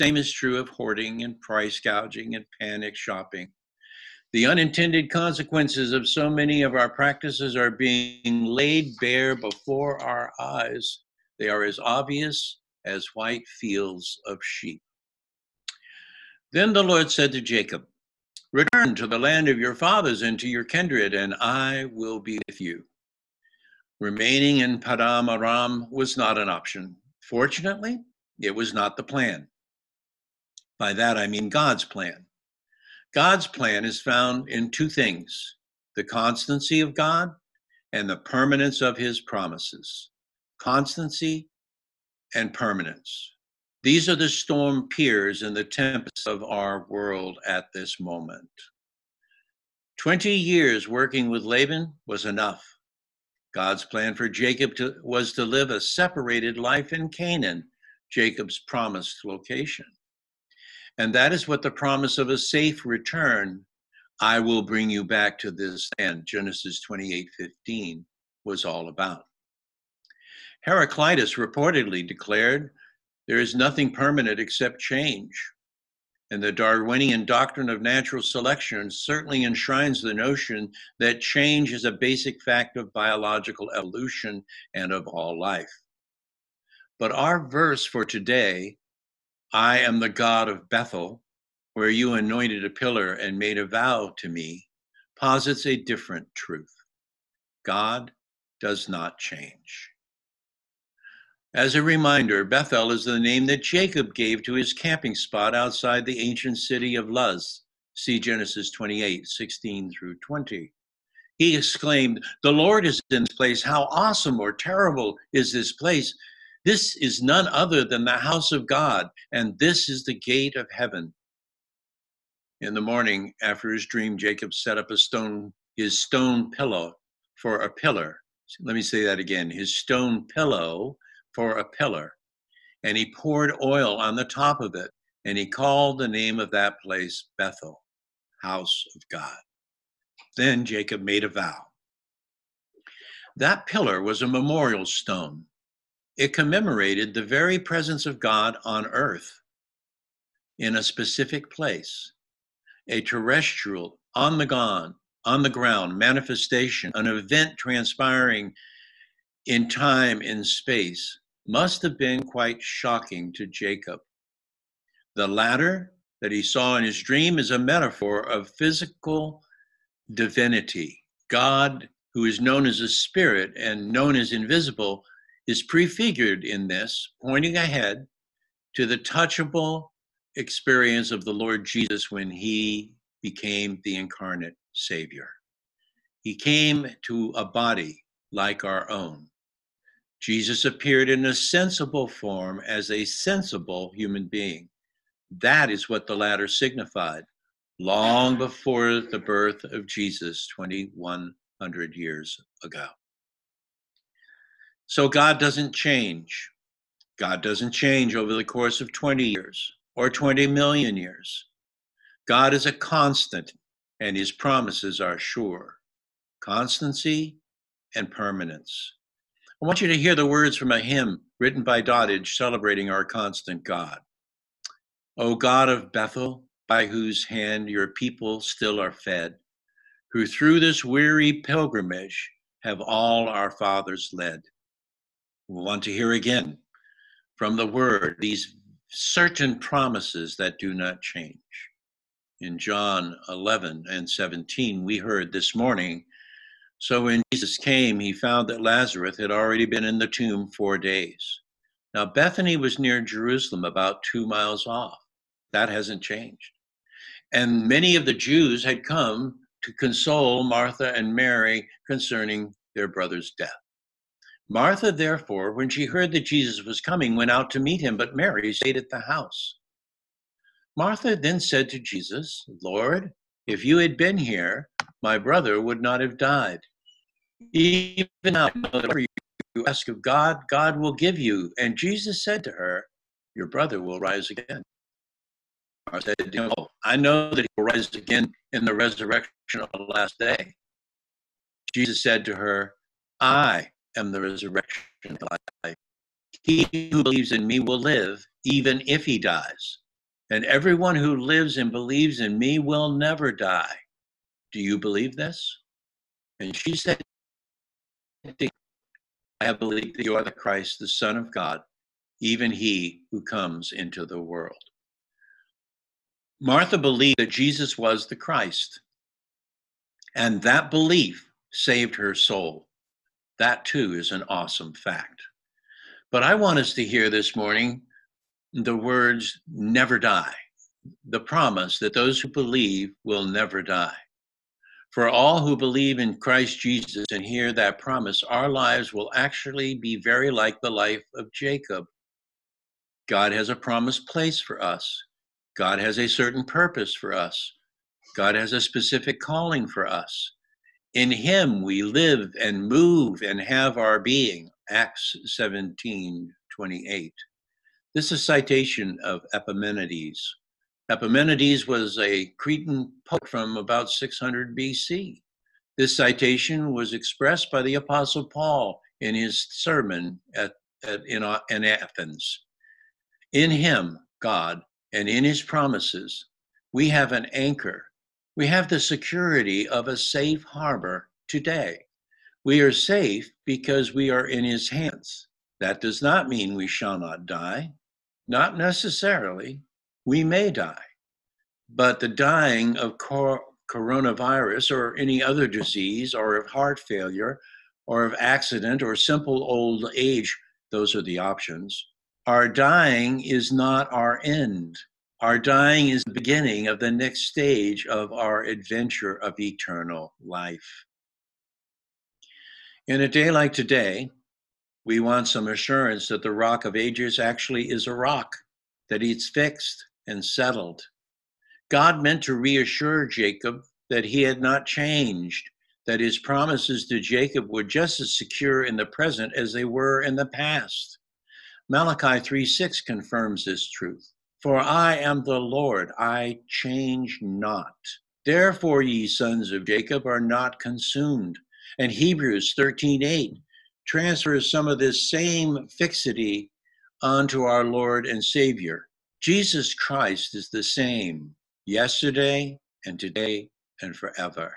same is true of hoarding and price gouging and panic shopping. The unintended consequences of so many of our practices are being laid bare before our eyes. They are as obvious as white fields of sheep. Then the Lord said to Jacob, "Return to the land of your fathers and to your kindred, and I will be with you." Remaining in Padam Aram was not an option. Fortunately, it was not the plan. By that I mean God's plan. God's plan is found in two things: the constancy of God and the permanence of his promises. Constancy and permanence. These are the storm piers in the tempests of our world at this moment. 20 years working with Laban was enough. God's plan for Jacob was to live a separated life in Canaan, Jacob's promised location. And that is what the promise of a safe return, "I will bring you back to this land," Genesis 28:15, was all about. Heraclitus reportedly declared, "There is nothing permanent except change." And the Darwinian doctrine of natural selection certainly enshrines the notion that change is a basic fact of biological evolution and of all life. But our verse for today, "I am the God of Bethel, where you anointed a pillar and made a vow to me," posits a different truth. God does not change. As a reminder, Bethel is the name that Jacob gave to his camping spot outside the ancient city of Luz. See Genesis 28:16-20. He exclaimed, "The Lord is in this place. How awesome or terrible is this place? This is none other than the house of God, and this is the gate of heaven." In the morning, after his dream, Jacob set up his stone pillow for a pillar. Let me say that again, his stone pillow for a pillar. And he poured oil on the top of it, and he called the name of that place Bethel, house of God. Then Jacob made a vow. That pillar was a memorial stone. It commemorated the very presence of God on earth in a specific place, a terrestrial, on the ground manifestation, an event transpiring in time and space. Must have been quite shocking to Jacob. The ladder that he saw in his dream is a metaphor of physical divinity. God, who is known as a spirit and known as invisible, is prefigured in this, pointing ahead to the touchable experience of the Lord Jesus when he became the incarnate Savior. He came to a body like our own. Jesus appeared in a sensible form as a sensible human being. That is what the ladder signified long before the birth of Jesus 2,100 years ago. So God doesn't change. God doesn't change over the course of 20 years or 20 million years. God is a constant, and his promises are sure. Constancy and permanence. I want you to hear the words from a hymn written by Doddridge celebrating our constant God. "O God of Bethel, by whose hand your people still are fed, who through this weary pilgrimage have all our fathers led." We want to hear again from the word these certain promises that do not change. In John 11:17, we heard this morning, "So when Jesus came, he found that Lazarus had already been in the tomb 4 days." Now, Bethany was near Jerusalem, about 2 miles off. That hasn't changed. And many of the Jews had come to console Martha and Mary concerning their brother's death. Martha, therefore, when she heard that Jesus was coming, went out to meet him, but Mary stayed at the house. Martha then said to Jesus, "Lord, if you had been here, my brother would not have died. Even now, I know that whatever you ask of God, God will give you." And Jesus said to her, "Your brother will rise again." Martha said, "I know that he will rise again in the resurrection of the last day." Jesus said to her, "I am the resurrection and life. He who believes in me will live, even if he dies. and everyone who lives and believes in me will never die. Do you believe this? And she said, I have believed that you are the Christ, the Son of God, even he who comes into the world. Martha believed that Jesus was the Christ, and that belief saved her soul. That too is an awesome fact. But I want us to hear this morning the words never die, the promise that those who believe will never die. For all who believe in Christ Jesus and hear that promise, our lives will actually be very like the life of Jacob. God has a promised place for us. God has a certain purpose for us. God has a specific calling for us. In him we live and move and have our being. Acts 17:28. This is a citation of Epimenides. Epimenides was a Cretan poet from about 600 BC. This citation was expressed by the Apostle Paul in his sermon in Athens. In him, God, and in his promises, we have an anchor. We have the security of a safe harbor today. We are safe because we are in his hands. That does not mean we shall not die. Not necessarily. We may die. But the dying of coronavirus or any other disease or of heart failure or of accident or simple old age, those are the options. Our dying is not our end. Our dying is the beginning of the next stage of our adventure of eternal life. In a day like today, we want some assurance that the Rock of Ages actually is a rock, that it's fixed and settled. God meant to reassure Jacob that he had not changed, that his promises to Jacob were just as secure in the present as they were in the past. Malachi 3:6 confirms this truth. For I am the Lord, I change not. Therefore, ye sons of Jacob are not consumed. And Hebrews 13:8 transfers some of this same fixity onto our Lord and Savior. Jesus Christ is the same yesterday and today and forever.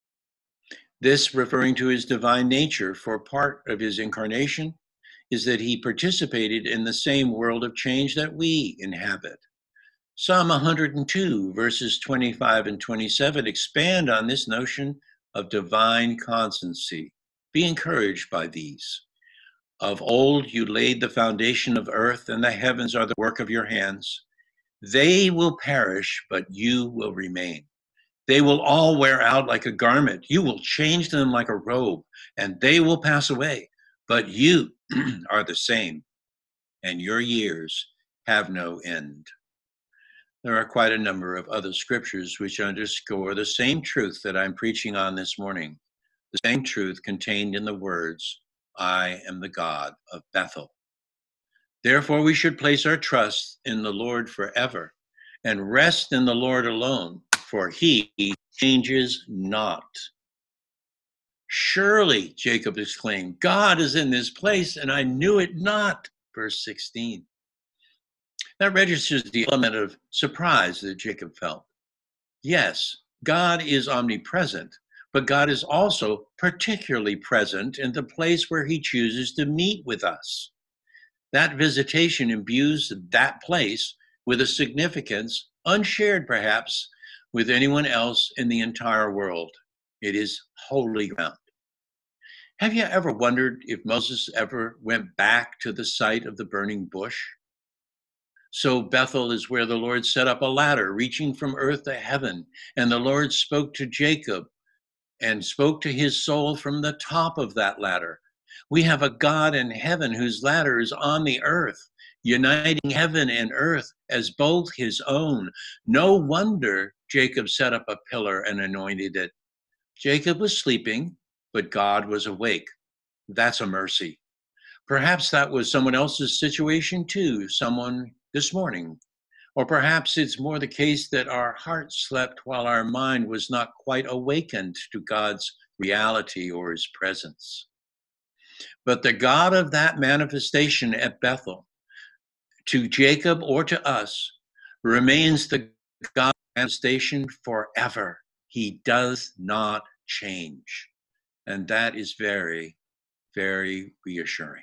This, referring to his divine nature, for part of his incarnation is that he participated in the same world of change that we inhabit. Psalm 102, verses 25 and 27 expand on this notion of divine constancy. Be encouraged by these. Of old you laid the foundation of earth, and the heavens are the work of your hands. They will perish, but you will remain. They will all wear out like a garment. You will change them like a robe, and they will pass away. But you are the same, and your years have no end. There are quite a number of other scriptures which underscore the same truth that I'm preaching on this morning, the same truth contained in the words, I am the God of Bethel. Therefore, we should place our trust in the Lord forever and rest in the Lord alone, for he changes not. Surely, Jacob exclaimed, God is in this place, and I knew it not. Verse 16. That registers the element of surprise that Jacob felt. Yes, God is omnipresent, but God is also particularly present in the place where he chooses to meet with us. That visitation imbues that place with a significance unshared, perhaps, with anyone else in the entire world. It is holy ground. Have you ever wondered if Moses ever went back to the site of the burning bush? So Bethel is where the Lord set up a ladder reaching from earth to heaven, and the Lord spoke to Jacob and spoke to his soul from the top of that ladder. We have a God in heaven whose ladder is on the earth, uniting heaven and earth as both his own. No wonder Jacob set up a pillar and anointed it. Jacob was sleeping, but God was awake. That's a mercy. Perhaps that was someone else's situation too, someone this morning. Or perhaps it's more the case that our heart slept while our mind was not quite awakened to God's reality or his presence. But the God of that manifestation at Bethel, to Jacob or to us, remains the God manifestation forever. He does not change. And that is very, very reassuring.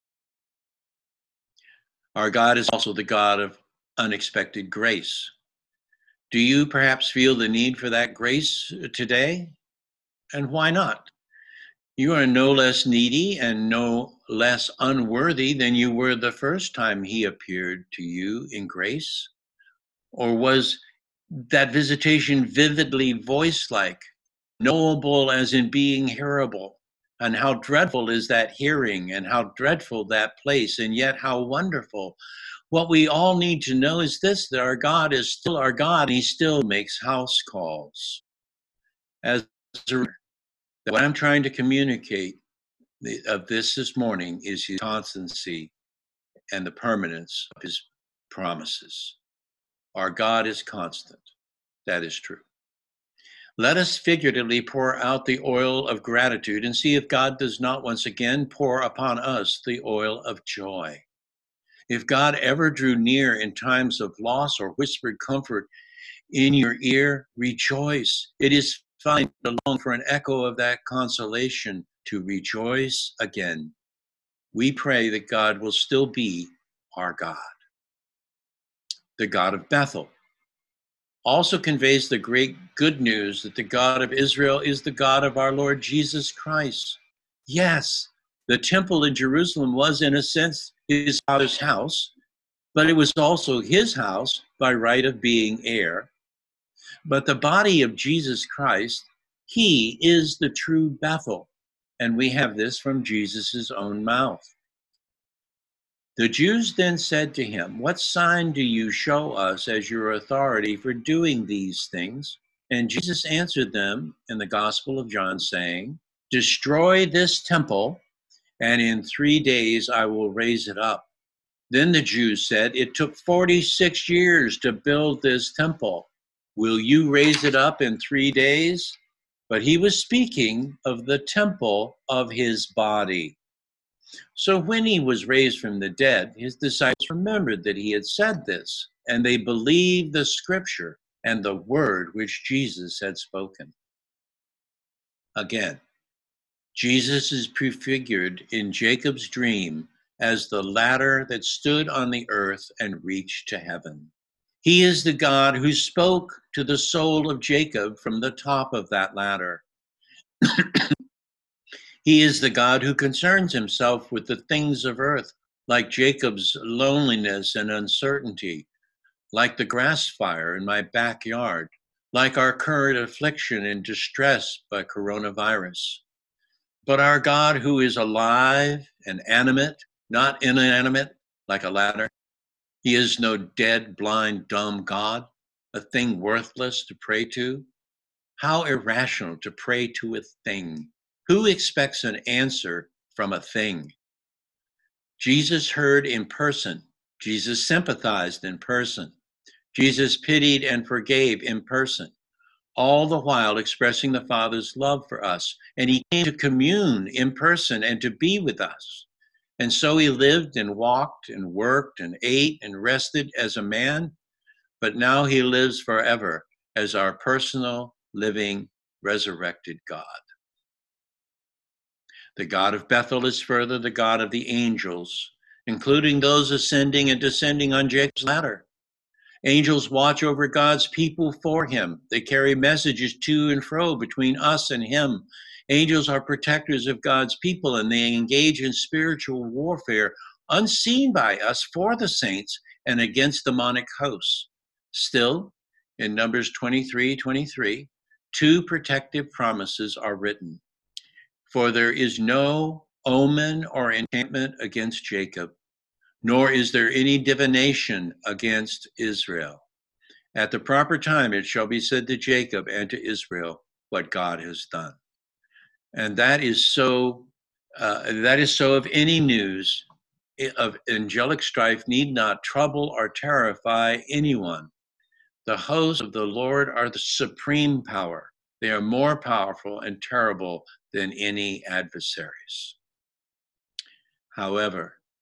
Our God is also the God of unexpected grace. Do you perhaps feel the need for that grace today? And why not? You are no less needy and no less unworthy than you were the first time he appeared to you in grace. Or was that visitation vividly voice-like, knowable as in being hearable? And how dreadful is that hearing, and how dreadful that place, and yet how wonderful. What we all need to know is this, that our God is still our God. He still makes house calls. As what I'm trying to communicate of this morning is his constancy and the permanence of his promises. Our God is constant. That is true. Let us figuratively pour out the oil of gratitude and see if God does not once again pour upon us the oil of joy. If God ever drew near in times of loss or whispered comfort in your ear, rejoice. It is fine to long for an echo of that consolation, to rejoice again. We pray that God will still be our God. The God of Bethel also conveys the great good news that the God of Israel is the God of our Lord Jesus Christ. Yes, the temple in Jerusalem was, in a sense, his father's house, but it was also his house by right of being heir. But the body of Jesus Christ, he is the true Bethel. And we have this from Jesus' own mouth. The Jews then said to him, "What sign do you show us as your authority for doing these things?" And Jesus answered them in the Gospel of John, saying, "Destroy this temple, and in 3 days I will raise it up." Then the Jews said, "It took 46 years to build this temple. Will you raise it up in 3 days?" But he was speaking of the temple of his body. So when he was raised from the dead, his disciples remembered that he had said this, and they believed the scripture and the word which Jesus had spoken. Again, Jesus is prefigured in Jacob's dream as the ladder that stood on the earth and reached to heaven. He is the God who spoke to the soul of Jacob from the top of that ladder. He is the God who concerns himself with the things of earth, like Jacob's loneliness and uncertainty, like the grass fire in my backyard, like our current affliction and distress by coronavirus. But our God, who is alive and animate, not inanimate like a ladder, he is no dead, blind, dumb God, a thing worthless to pray to. How irrational to pray to a thing. Who expects an answer from a thing? Jesus heard in person. Jesus sympathized in person. Jesus pitied and forgave in person, all the while expressing the Father's love for us. And he came to commune in person and to be with us. And so he lived and walked and worked and ate and rested as a man, but now he lives forever as our personal, living, resurrected God. The God of Bethel is further the God of the angels, including those ascending and descending on Jacob's ladder. Angels watch over God's people for him. They carry messages to and fro between us and him. Angels are protectors of God's people, and they engage in spiritual warfare unseen by us for the saints and against demonic hosts. Still, in Numbers 23:23, 2 protective promises are written. For there is no omen or enchantment against Jacob, nor is there any divination against Israel. At the proper time it shall be said to Jacob and to Israel what God has done. And that is so of any news of angelic strife need not trouble or terrify anyone. The hosts of the Lord are the supreme power. They are more powerful and terrible than any adversaries. However,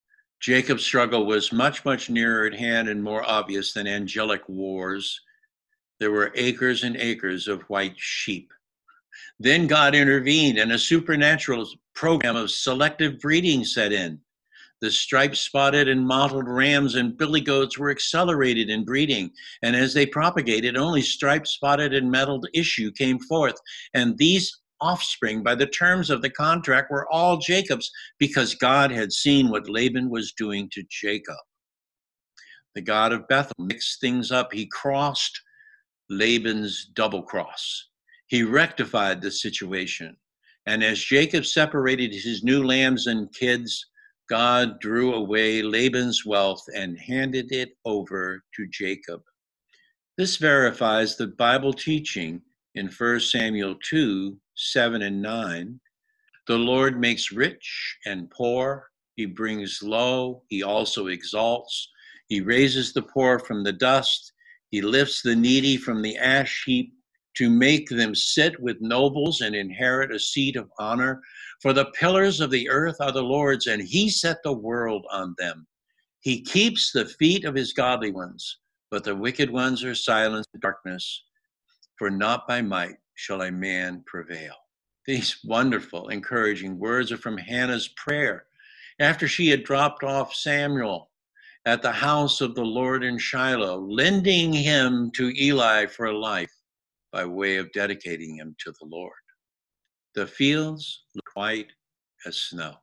Jacob's struggle was much, much nearer at hand and more obvious than angelic wars. There were acres and acres of white sheep. Then God intervened and a supernatural program of selective breeding set in. The striped spotted and mottled rams and billy goats were accelerated in breeding, and as they propagated, only striped spotted and mottled issue came forth. And these offspring, by the terms of the contract, were all Jacob's, because God had seen what Laban was doing to Jacob. The God of Bethel mixed things up. He crossed Laban's double cross. He rectified the situation. And as Jacob separated his new lambs and kids, God drew away Laban's wealth and handed it over to Jacob. This verifies the Bible teaching in 1 Samuel 2, 7 and 9. The Lord makes rich and poor. He brings low. He also exalts. He raises the poor from the dust. He lifts the needy from the ash heap to make them sit with nobles and inherit a seat of honor. For the pillars of the earth are the Lord's, and he set the world on them. He keeps the feet of his godly ones, but the wicked ones are silenced in darkness. For not by might shall a man prevail. These wonderful, encouraging words are from Hannah's prayer after she had dropped off Samuel at the house of the Lord in Shiloh, lending him to Eli for life by way of dedicating him to the Lord. The fields looked white as snow.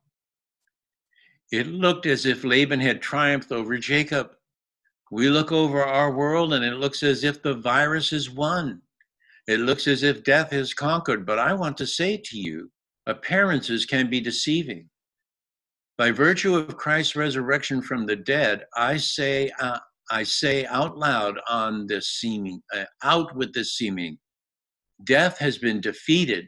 It looked as if Laban had triumphed over Jacob. We look over our world and it looks as if the virus has won. It looks as if death has conquered. But I want to say to you, appearances can be deceiving. By virtue of Christ's resurrection from the dead, I say out loud on this seeming, out with this seeming. Death has been defeated.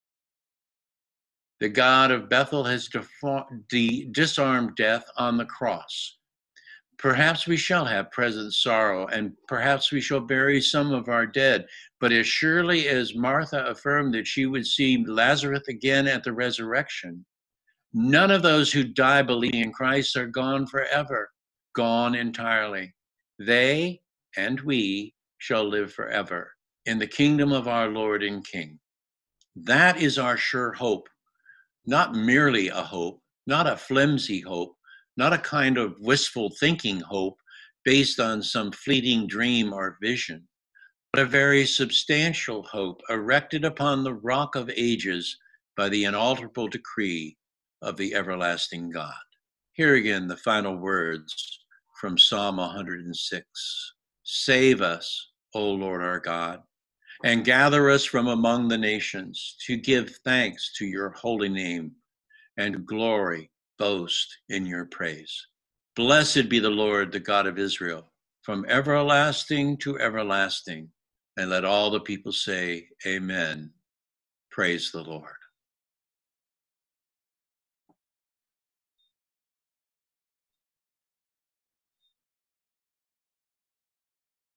The God of Bethel has disarmed death on the cross. Perhaps we shall have present sorrow, and perhaps we shall bury some of our dead. But as surely as Martha affirmed that she would see Lazarus again at the resurrection, none of those who die believing in Christ are gone forever, gone entirely. They and we shall live forever in the kingdom of our Lord and King. That is our sure hope, not merely a hope, not a flimsy hope, not a kind of wistful thinking hope based on some fleeting dream or vision, but a very substantial hope erected upon the rock of ages by the unalterable decree of the everlasting God. Here again, the final words from Psalm 106. Save us, O Lord our God, and gather us from among the nations to give thanks to your holy name and glory, boast in your praise. Blessed be the Lord, the God of Israel, from everlasting to everlasting. And let all the people say, Amen. Praise the Lord.